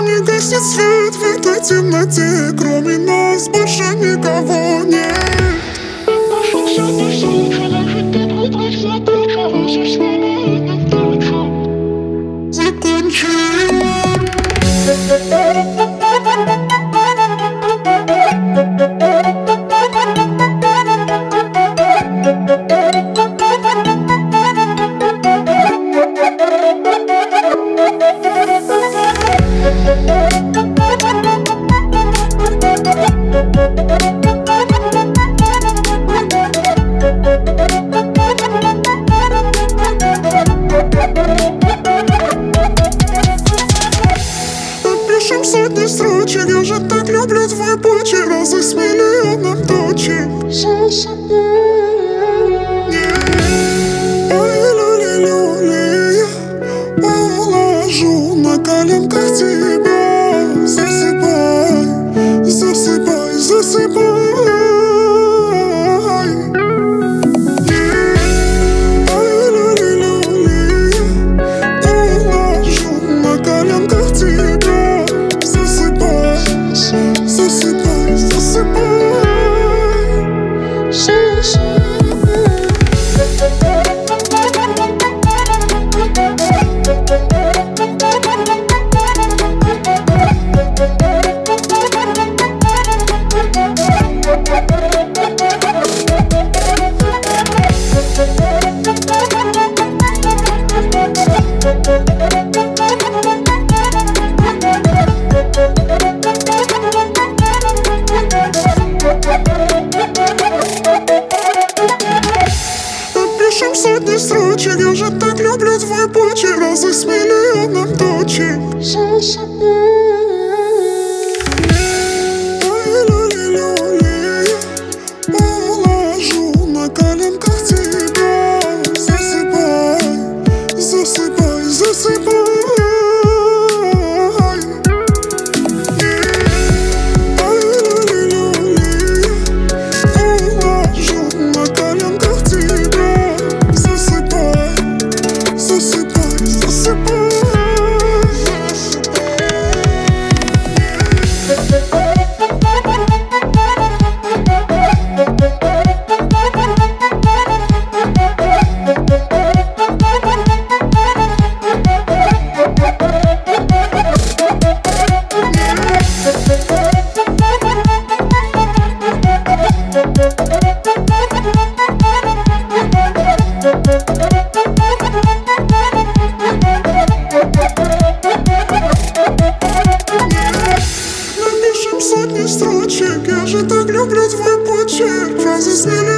не гаснет свет в этой темноте. Кроме нас больше никого нет. Напишем сотни строчек, я же так люблю твой почерк. Разве с миллионом точек за собой люли-люли уложу на коленках тебя. Засыпай, засыпай, засыпай. Напишем сотни строчек, я же так люблю твой почерк. Разве с миллионом точек за собой люли-люли уложу на коленках тебя. Засыпай, засыпай, засыпай. Напишем сотни строчек, я же так люблю твой почерк. Разве с